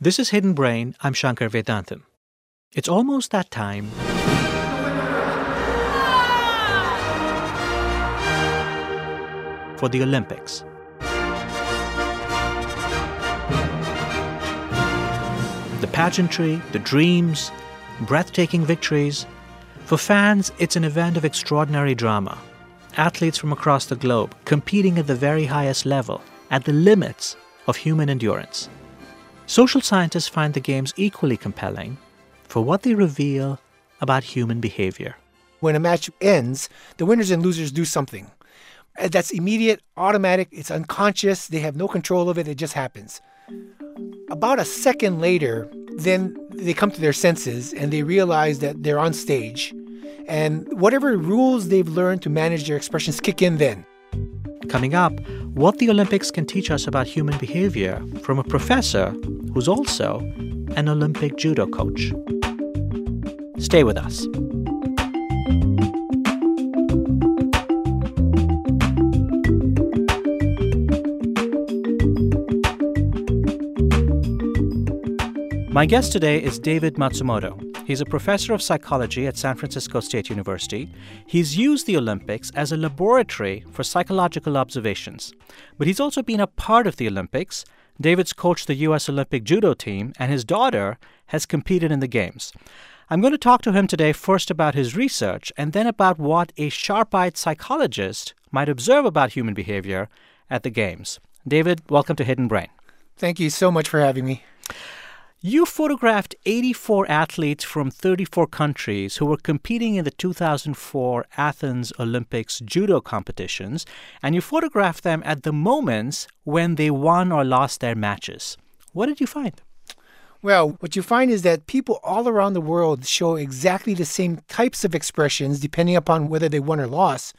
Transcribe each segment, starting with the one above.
This is Hidden Brain. I'm Shankar Vedantam. It's almost that time for the Olympics. The pageantry, the dreams, breathtaking victories. For fans, it's an event of extraordinary drama. Athletes from across the globe competing at the very highest level, at the limits of human endurance. Social scientists find the games equally compelling for what they reveal about human behavior. When a match ends, the winners and losers do something. That's immediate, automatic, it's unconscious, they have no control of it, it just happens. About a second later, then they come to their senses and they realize that they're on stage. And whatever rules they've learned to manage their expressions kick in then. Coming up, what the Olympics can teach us about human behavior from a professor who's also an Olympic judo coach. Stay with us. My guest today is David Matsumoto. He's a professor of psychology at San Francisco State University. He's used the Olympics as a laboratory for psychological observations. But he's also been a part of the Olympics. David's coached the U.S. Olympic judo team, and his daughter has competed in the Games. I'm going to talk to him today first about his research and then about what a sharp-eyed psychologist might observe about human behavior at the Games. David, welcome to Hidden Brain. Thank you so much for having me. You photographed 84 athletes from 34 countries who were competing in the 2004 Athens Olympics judo competitions, and you photographed them at the moments when they won or lost their matches. What did you find? Well, what you find is that people all around the world show exactly the same types of expressions depending upon whether they won or lost.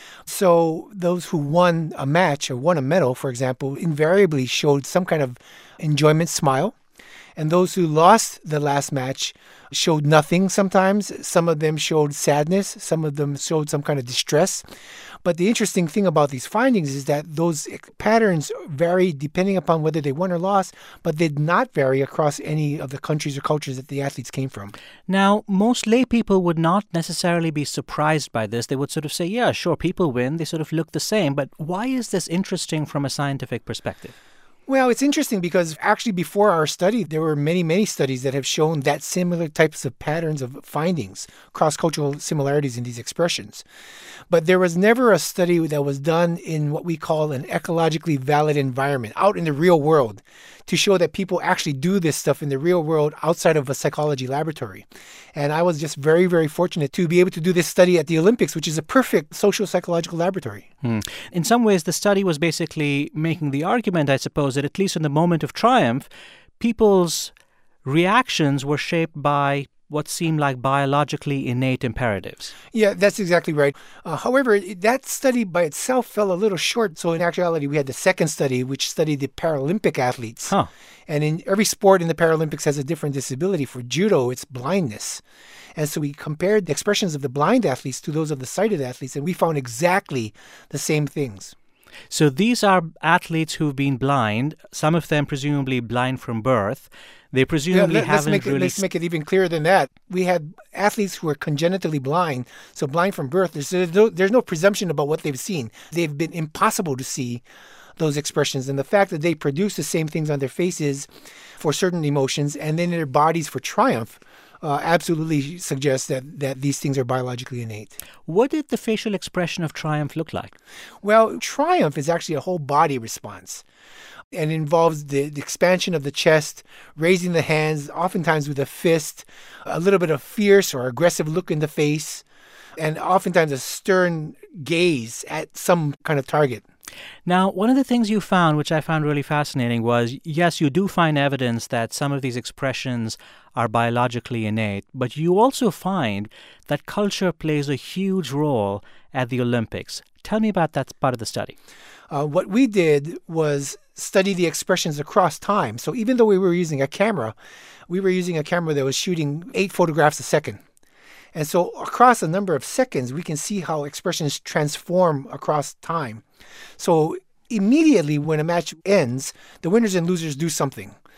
So those who won a match or won a medal, for example, invariably showed some kind of enjoyment smile. And those who lost the last match showed nothing sometimes. Some of them showed sadness. Some of them showed some kind of distress. But the interesting thing about these findings is that those patterns vary depending upon whether they won or lost, but did not vary across any of the countries or cultures that the athletes came from. Now, most lay people would not necessarily be surprised by this. They would sort of say, yeah, sure, people win. They sort of look the same. But why is this interesting from a scientific perspective? Well, it's interesting because actually before our study, there were many, many studies that have shown that similar types of patterns of findings, cross-cultural similarities in these expressions. But there was never a study that was done in what we call an ecologically valid environment, out in the real world, to show that people actually do this stuff in the real world outside of a psychology laboratory. And I was just very, very fortunate to be able to do this study at the Olympics, which is a perfect social psychological laboratory. In some ways, the study was basically making the argument, I suppose, that at least in the moment of triumph, people's reactions were shaped by what seemed like biologically innate imperatives. Yeah, that's exactly right. However, that study by itself fell a little short. So in actuality, we had the second study, which studied the Paralympic athletes. And in every sport in the Paralympics has a different disability. For judo, it's blindness. And so we compared the expressions of the blind athletes to those of the sighted athletes, and we found exactly the same things. So these are athletes who've been blind, some of them presumably blind from birth. They presumably haven't really... Let's make it even clearer than that. We had athletes who are congenitally blind, so blind from birth. There's no presumption about what they've seen. They've been impossible to see those expressions. And the fact that they produce the same things on their faces for certain emotions and then in their bodies for triumph absolutely suggests that these things are biologically innate. What did the facial expression of triumph look like? Well, triumph is actually a whole body response and involves the expansion of the chest, raising the hands, oftentimes with a fist, a little bit of fierce or aggressive look in the face, and oftentimes a stern gaze at some kind of target. Now, one of the things you found, which I found really fascinating, was, yes, you do find evidence that some of these expressions are biologically innate, but you also find that culture plays a huge role at the Olympics. Tell me about that part of the study. What we did was study the expressions across time. So even though we were using a camera that was shooting 8 photographs a second. And so across a number of seconds, we can see how expressions transform across time. So immediately when a match ends, the winners and losers do something.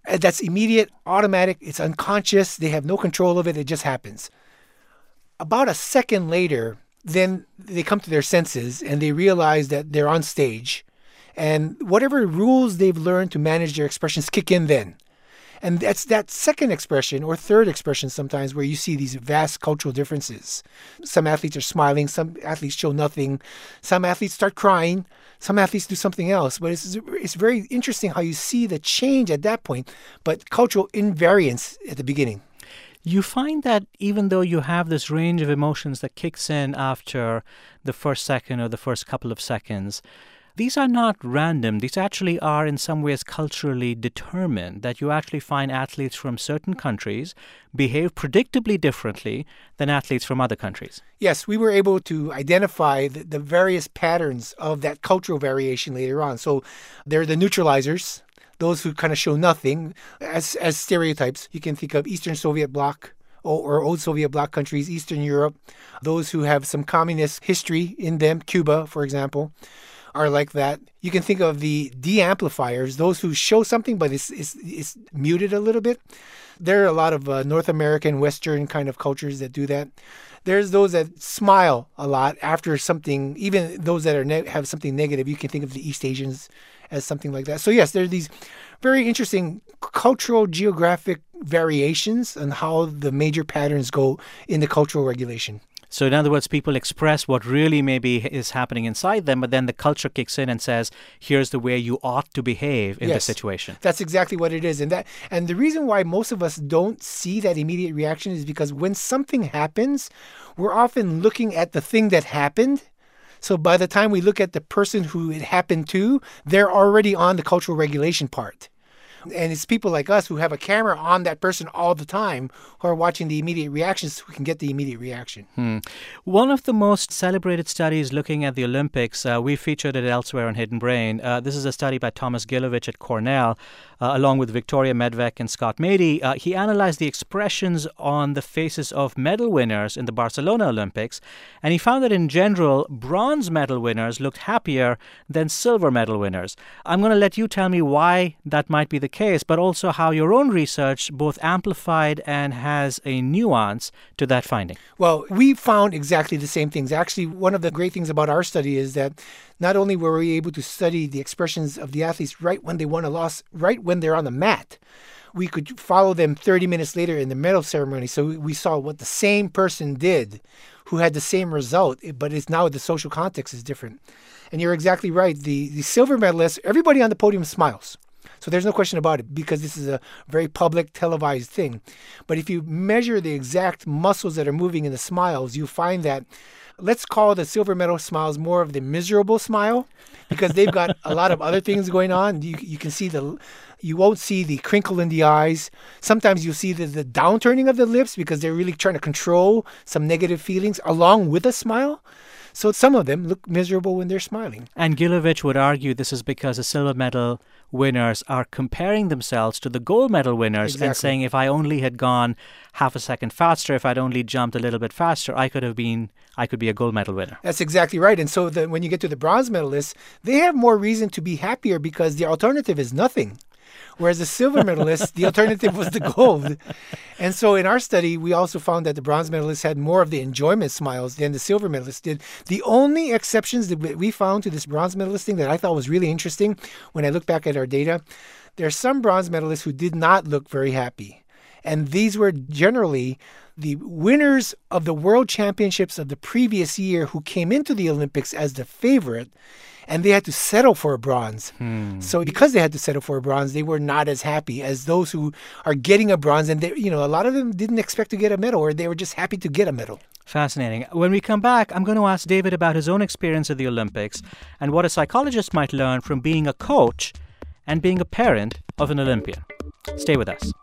That's immediate, automatic. It's unconscious. They have no control of it. It just happens. About a second later, then they come to their senses and they realize that they're on stage. And whatever rules they've learned to manage their expressions kick in then. And that's that second expression or third expression sometimes where you see these vast cultural differences. Some athletes are smiling. Some athletes show nothing. Some athletes start crying. Some athletes do something else. But it's very interesting how you see the change at that point, but cultural invariance at the beginning. You find that even though you have this range of emotions that kicks in after the first second or the first couple of seconds, these are not random. These actually are in some ways culturally determined, that you actually find athletes from certain countries behave predictably differently than athletes from other countries. Yes, we were able to identify the various patterns of that cultural variation later on. So there are the neutralizers, those who kind of show nothing. As stereotypes, you can think of Eastern Soviet Bloc or old Soviet Bloc countries, Eastern Europe, those who have some communist history in them, Cuba, for example, are like that. You can think of the de-amplifiers, those who show something, but it's muted a little bit. There are a lot of North American, Western kind of cultures that do that. There's those that smile a lot after something, even those that are have something negative. You can think of the East Asians as something like that. So yes, there are these very interesting cultural, geographic variations on how the major patterns go in the cultural regulation. So in other words, people express what really maybe is happening inside them, but then the culture kicks in and says, here's the way you ought to behave in this situation. That's exactly what it is. And the reason why most of us don't see that immediate reaction is because when something happens, we're often looking at the thing that happened. So by the time we look at the person who it happened to, they're already on the cultural regulation part. And it's people like us who have a camera on that person all the time who are watching the immediate reactions who can get the immediate reaction. One of the most celebrated studies looking at the Olympics, we featured it elsewhere on Hidden Brain. This is a study by Thomas Gilovich at Cornell, along with Victoria Medvec and Scott Mady. He analyzed the expressions on the faces of medal winners in the Barcelona Olympics, and he found that in general, bronze medal winners looked happier than silver medal winners. I'm going to let you tell me why that might be the case, but also how your own research both amplified and has a nuance to that finding. Well, we found exactly the same things. Actually, one of the great things about our study is that not only were we able to study the expressions of the athletes right when they won a loss, right when they're on the mat, we could follow them 30 minutes later in the medal ceremony. So we saw what the same person did who had the same result, but it's now the social context is different. And you're exactly right. The silver medalists, everybody on the podium smiles. So there's no question about it because this is a very public, televised thing. But if you measure the exact muscles that are moving in the smiles, you find that, let's call the silver medal smiles more of the miserable smile because they've got a lot of other things going on. You can see you won't see the crinkle in the eyes. Sometimes you'll see the downturning of the lips because they're really trying to control some negative feelings along with a smile. So some of them look miserable when they're smiling. And Gilovich would argue this is because the silver medal winners are comparing themselves to the gold medal winners and saying, if I only had gone half a second faster, if I'd only jumped a little bit faster, I could be a gold medal winner. That's exactly right. And so when you get to the bronze medalists, they have more reason to be happier because the alternative is nothing. Whereas the silver medalists, the alternative was the gold. And so in our study, we also found that the bronze medalists had more of the enjoyment smiles than the silver medalists did. The only exceptions that we found to this bronze medalist thing that I thought was really interesting when I look back at our data, there are some bronze medalists who did not look very happy. And these were generally the winners of the world championships of the previous year who came into the Olympics as the favorite. And they had to settle for a bronze. So because they had to settle for a bronze, they were not as happy as those who are getting a bronze. And a lot of them didn't expect to get a medal, or they were just happy to get a medal. Fascinating. When we come back, I'm going to ask David about his own experience at the Olympics and what a psychologist might learn from being a coach and being a parent of an Olympian. Stay with us.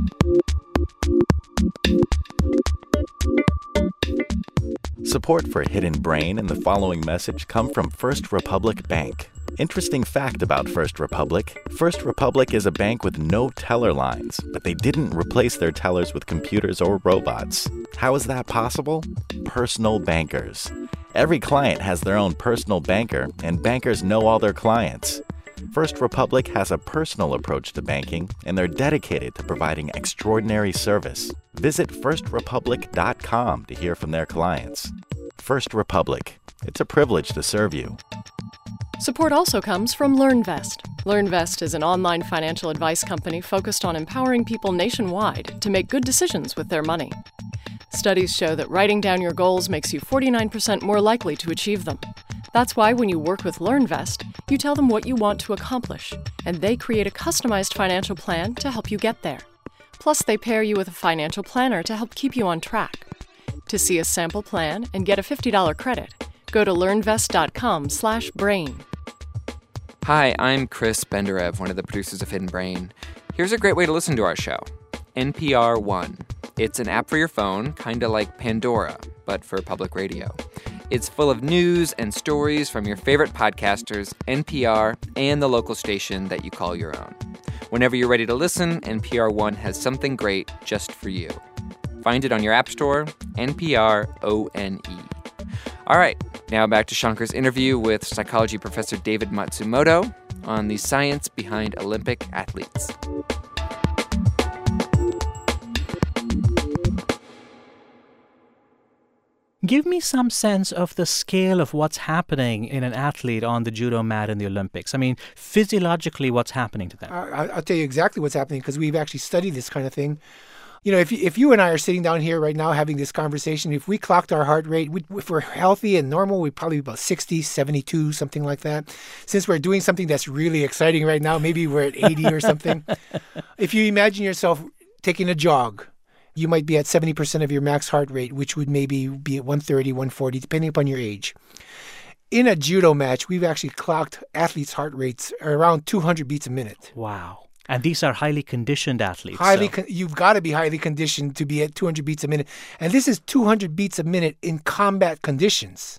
Support for Hidden Brain and the following message come from First Republic Bank. Interesting fact about First Republic. First Republic is a bank with no teller lines, but they didn't replace their tellers with computers or robots. How is that possible? Personal bankers. Every client has their own personal banker, and bankers know all their clients. First Republic has a personal approach to banking, and they're dedicated to providing extraordinary service. Visit firstrepublic.com to hear from their clients. First Republic. It's a privilege to serve you. Support also comes from LearnVest. LearnVest is an online financial advice company focused on empowering people nationwide to make good decisions with their money. Studies show that writing down your goals makes you 49% more likely to achieve them. That's why when you work with LearnVest, you tell them what you want to accomplish, and they create a customized financial plan to help you get there. Plus, they pair you with a financial planner to help keep you on track. To see a sample plan and get a $50 credit, go to learnvest.com/brain. Hi, I'm Chris Benderev, one of the producers of Hidden Brain. Here's a great way to listen to our show. NPR One. It's an app for your phone, kind of like Pandora, but for public radio. It's full of news and stories from your favorite podcasters, NPR, and the local station that you call your own. Whenever you're ready to listen, NPR One has something great just for you. Find it on your app store, NPR ONE. All right, now back to Shankar's interview with psychology professor David Matsumoto on the science behind Olympic athletes. Give me some sense of the scale of what's happening in an athlete on the judo mat in the Olympics. I mean, physiologically, what's happening to them? I'll tell you exactly what's happening because we've actually studied this kind of thing. You know, if you and I are sitting down here right now having this conversation, if we clocked our heart rate, if we're healthy and normal, we'd probably be about 60, 72, something like that. Since we're doing something that's really exciting right now, maybe we're at 80 or something. If you imagine yourself taking a jog, you might be at 70% of your max heart rate, which would maybe be at 130, 140, depending upon your age. In a judo match, we've actually clocked athletes' heart rates around 200 beats a minute. Wow. And these are highly conditioned athletes. You've got to be highly conditioned to be at 200 beats a minute. And this is 200 beats a minute in combat conditions.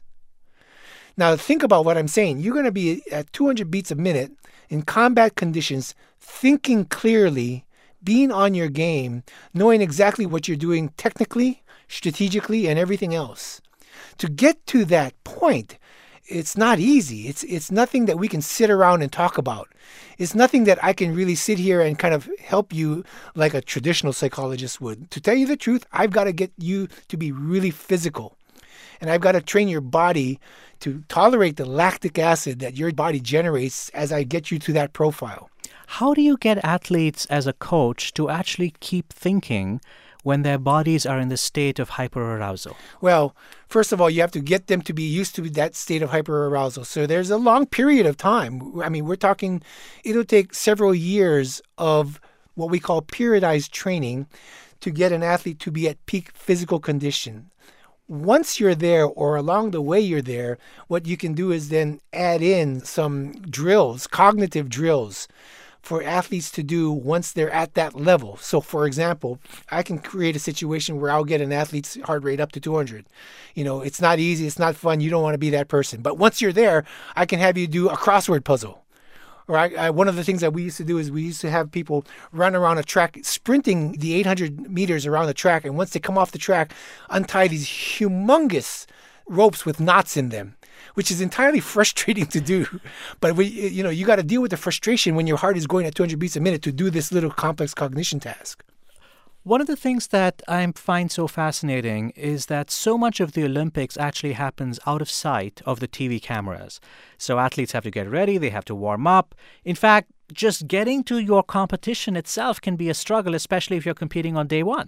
Now, think about what I'm saying. You're going to be at 200 beats a minute in combat conditions, thinking clearly, being on your game, knowing exactly what you're doing technically, strategically, and everything else. To get to that point, it's not easy. It's nothing that we can sit around and talk about. It's nothing that I can really sit here and kind of help you like a traditional psychologist would. To tell you the truth, I've got to get you to be really physical. And I've got to train your body to tolerate the lactic acid that your body generates as I get you to that profile. How do you get athletes as a coach to actually keep thinking when their bodies are in the state of hyperarousal? Well, first of all, you have to get them to be used to that state of hyperarousal. So there's a long period of time. I mean, we're talking, it'll take several years of what we call periodized training to get an athlete to be at peak physical condition. Once you're there or along the way you're there, what you can do is then add in some drills, cognitive drills, for athletes to do once they're at that level. So, for example, I can create a situation where I'll get an athlete's heart rate up to 200. You know, it's not easy. It's not fun. You don't want to be that person. But once you're there, I can have you do a crossword puzzle. Or one of the things that we used to do is we used to have people run around a track, sprinting the 800 meters around the track. And once they come off the track, untie these humongous ropes with knots in them, which is entirely frustrating to do. But you got to deal with the frustration when your heart is going at 200 beats a minute to do this little complex cognition task. One of the things that I find so fascinating is that so much of the Olympics actually happens out of sight of the TV cameras. So athletes have to get ready, they have to warm up. In fact, just getting to your competition itself can be a struggle, especially if you're competing on day one.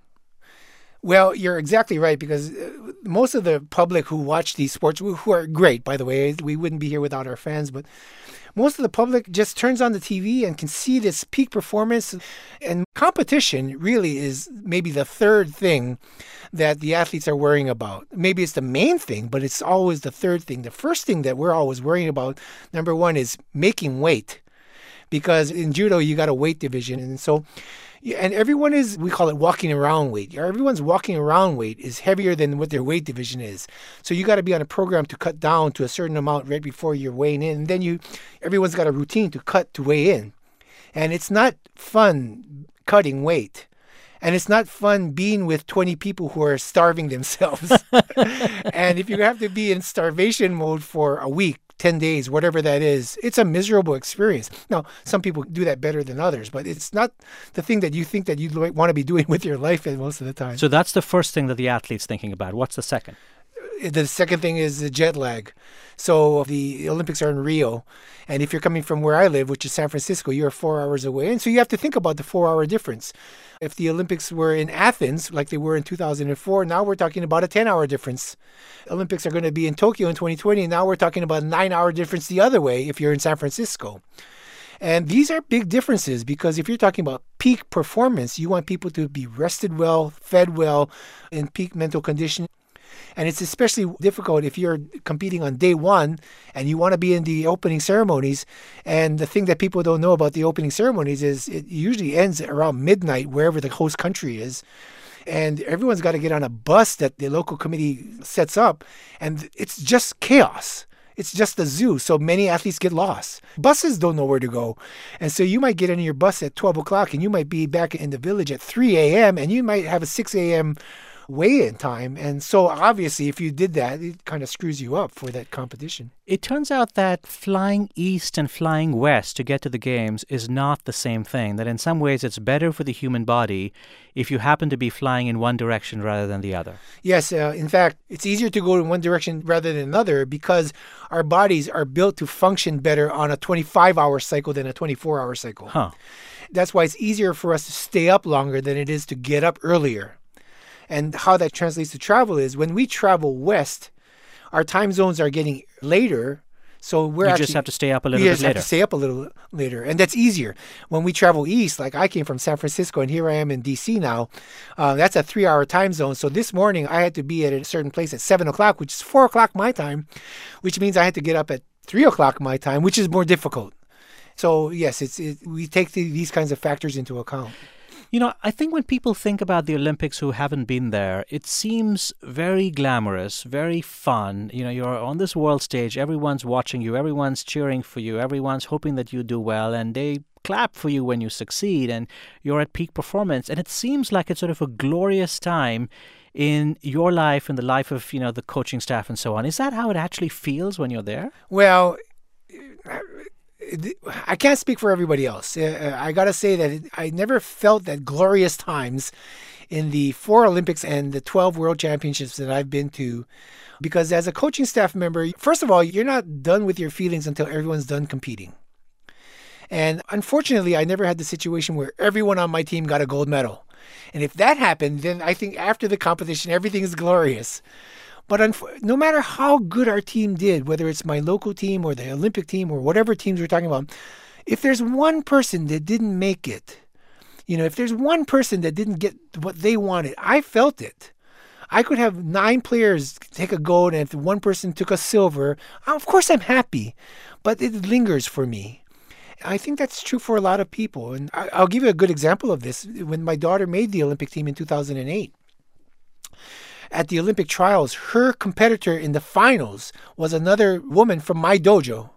Well, you're exactly right, because most of the public who watch these sports, who are great, by the way, we wouldn't be here without our fans, but most of the public just turns on the TV and can see this peak performance. And competition really is maybe the third thing that the athletes are worrying about. Maybe it's the main thing, but it's always the third thing. The first thing that we're always worrying about, number one, is making weight. Because in judo, you got a weight division. And so, and everyone is, we call it walking around weight. Everyone's walking around weight is heavier than what their weight division is. So you got to be on a program to cut down to a certain amount right before you're weighing in. And then everyone's got a routine to cut to weigh in. And it's not fun cutting weight. And it's not fun being with 20 people who are starving themselves. And if you have to be in starvation mode for a week, 10 days, whatever that is, it's a miserable experience. Now, some people do that better than others, but it's not the thing that you think that you want to be doing with your life most of the time. So that's the first thing that the athlete's thinking about. What's the second? The second thing is the jet lag. So the Olympics are in Rio. And if you're coming from where I live, which is San Francisco, you're 4 hours away. And so you have to think about the 4-hour difference. If the Olympics were in Athens, like they were in 2004, now we're talking about a 10-hour difference. Olympics are going to be in Tokyo in 2020. And now we're talking about a 9-hour difference the other way if you're in San Francisco. And these are big differences because if you're talking about peak performance, you want people to be rested well, fed well, in peak mental condition. And it's especially difficult if you're competing on day one and you want to be in the opening ceremonies. And the thing that people don't know about the opening ceremonies is it usually ends around midnight, wherever the host country is. And everyone's got to get on a bus that the local committee sets up. And it's just chaos. It's just a zoo. So many athletes get lost. Buses don't know where to go. And so you might get in your bus at 12 o'clock and you might be back in the village at 3 a.m. and you might have a 6 a.m. weigh-in time. And so obviously if you did that, it kind of screws you up for that competition. It turns out that flying east and flying west to get to the games is not the same thing, that in some ways it's better for the human body if you happen to be flying in one direction rather than the other. Yes, in fact, it's easier to go in one direction rather than another because our bodies are built to function better on a 25-hour cycle than a 24-hour cycle. Huh. That's why it's easier for us to stay up longer than it is to get up earlier. And how that translates to travel is when we travel west, our time zones are getting later. So you just have to stay up a little bit later. You just have to stay up a little later. And that's easier. When we travel east, like I came from San Francisco and here I am in D.C. now, that's a 3-hour time zone. So this morning I had to be at a certain place at 7 o'clock, which is 4 o'clock my time, which means I had to get up at 3 o'clock my time, which is more difficult. So yes, we take these kinds of factors into account. You know, I think when people think about the Olympics who haven't been there, it seems very glamorous, very fun. You know, you're on this world stage, everyone's watching you, everyone's cheering for you, everyone's hoping that you do well, and they clap for you when you succeed, and you're at peak performance. And it seems like it's sort of a glorious time in your life and the life of, you know, the coaching staff and so on. Is that how it actually feels when you're there? Well, I can't speak for everybody else. I got to say that I never felt that glorious times in the 4 Olympics and the 12 World Championships that I've been to. Because as a coaching staff member, first of all, you're not done with your feelings until everyone's done competing. And unfortunately, I never had the situation where everyone on my team got a gold medal. And if that happened, then I think after the competition, everything is glorious. But no matter how good our team did, whether it's my local team or the Olympic team or whatever teams we're talking about, if there's one person that didn't make it, you know, if there's one person that didn't get what they wanted, I felt it. I could have 9 players take a gold, and if one person took a silver, of course I'm happy, but it lingers for me. I think that's true for a lot of people. And I'll give you a good example of this. When my daughter made the Olympic team in 2008, at the Olympic trials, her competitor in the finals was another woman from my dojo.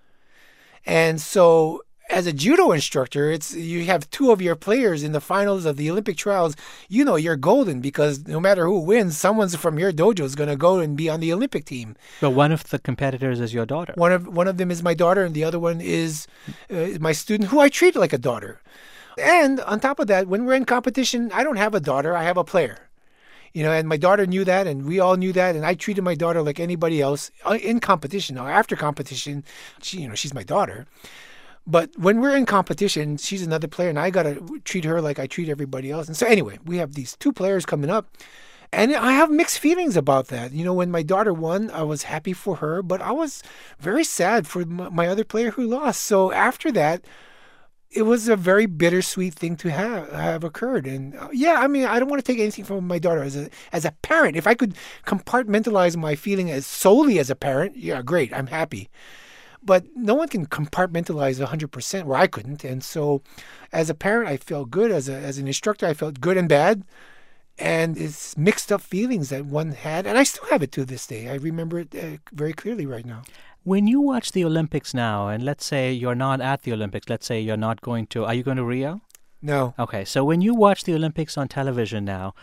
And so as a judo instructor, you have 2 of your players in the finals of the Olympic trials. You know you're golden because no matter who wins, someone from your dojo is going to go and be on the Olympic team. But one of the competitors is your daughter. One of them is my daughter, and the other one is my student, who I treat like a daughter. And on top of that, when we're in competition, I don't have a daughter, I have a player. You know, and my daughter knew that, and we all knew that, and I treated my daughter like anybody else in competition. Now, after competition, she's my daughter. But when we're in competition, she's another player, and I got to treat her like I treat everybody else. And so anyway, we have these 2 players coming up, and I have mixed feelings about that. You know, when my daughter won, I was happy for her, but I was very sad for my other player who lost. So after that, it was a very bittersweet thing to have occurred. And yeah, I mean, I don't want to take anything from my daughter as a parent. If I could compartmentalize my feeling solely as a parent, yeah, great, I'm happy. But no one can compartmentalize 100% where I couldn't. And so as a parent, I felt good. As an instructor, I felt good and bad. And it's mixed up feelings that one had. And I still have it to this day. I remember it very clearly right now. When you watch the Olympics now, and let's say you're not at the Olympics, let's say you're not going to, are you going to Rio? No. Okay, so when you watch the Olympics on television now,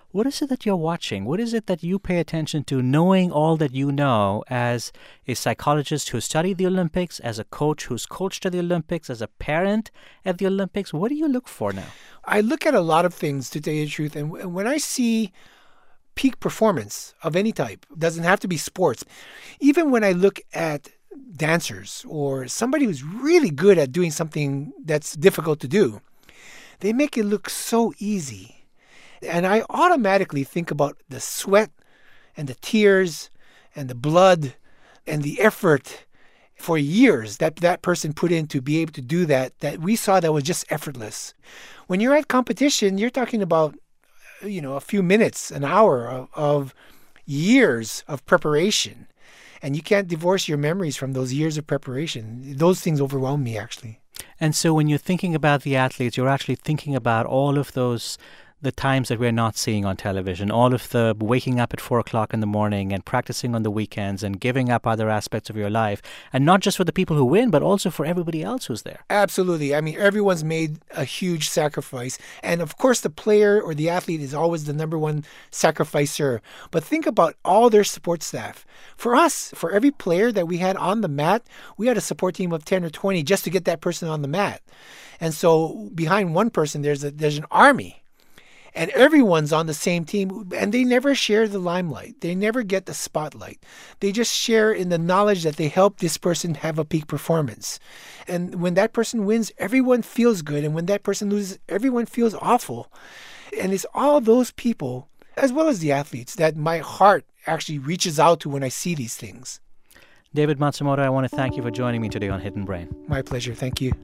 What is it that you're watching? What is it that you pay attention to, knowing all that you know as a psychologist who studied the Olympics, as a coach who's coached at the Olympics, as a parent at the Olympics? What do you look for now? I look at a lot of things, to tell you the truth. And when I see peak performance of any type, doesn't have to be sports. Even when I look at dancers or somebody who's really good at doing something that's difficult to do, they make it look so easy. And I automatically think about the sweat and the tears and the blood and the effort for years that that person put in to be able to do that we saw that was just effortless. When you're at competition, you're talking about, a few minutes, an hour of years of preparation. And you can't divorce your memories from those years of preparation. Those things overwhelm me, actually. And so when you're thinking about the athletes, you're actually thinking about all of the times that we're not seeing on television, all of the waking up at 4 o'clock in the morning and practicing on the weekends and giving up other aspects of your life. And not just for the people who win, but also for everybody else who's there. Absolutely. I mean, everyone's made a huge sacrifice. And of course, the player or the athlete is always the number one sacrificer. But think about all their support staff. For us, for every player that we had on the mat, we had a support team of 10 or 20 just to get that person on the mat. And so behind one person, there's an army. And everyone's on the same team, and they never share the limelight. They never get the spotlight. They just share in the knowledge that they help this person have a peak performance. And when that person wins, everyone feels good. And when that person loses, everyone feels awful. And it's all those people, as well as the athletes, that my heart actually reaches out to when I see these things. David Matsumoto, I want to thank you for joining me today on Hidden Brain. My pleasure. Thank you.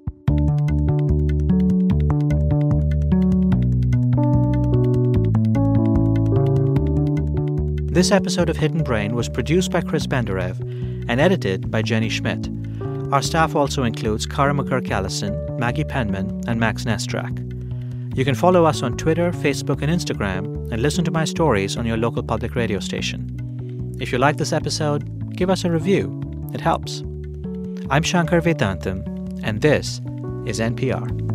This episode of Hidden Brain was produced by Chris Benderev and edited by Jenny Schmidt. Our staff also includes Cara McGurk-Allison, Maggie Penman, and Max Nestrak. You can follow us on Twitter, Facebook, and Instagram, and listen to my stories on your local public radio station. If you like this episode, give us a review. It helps. I'm Shankar Vedantam, and this is NPR.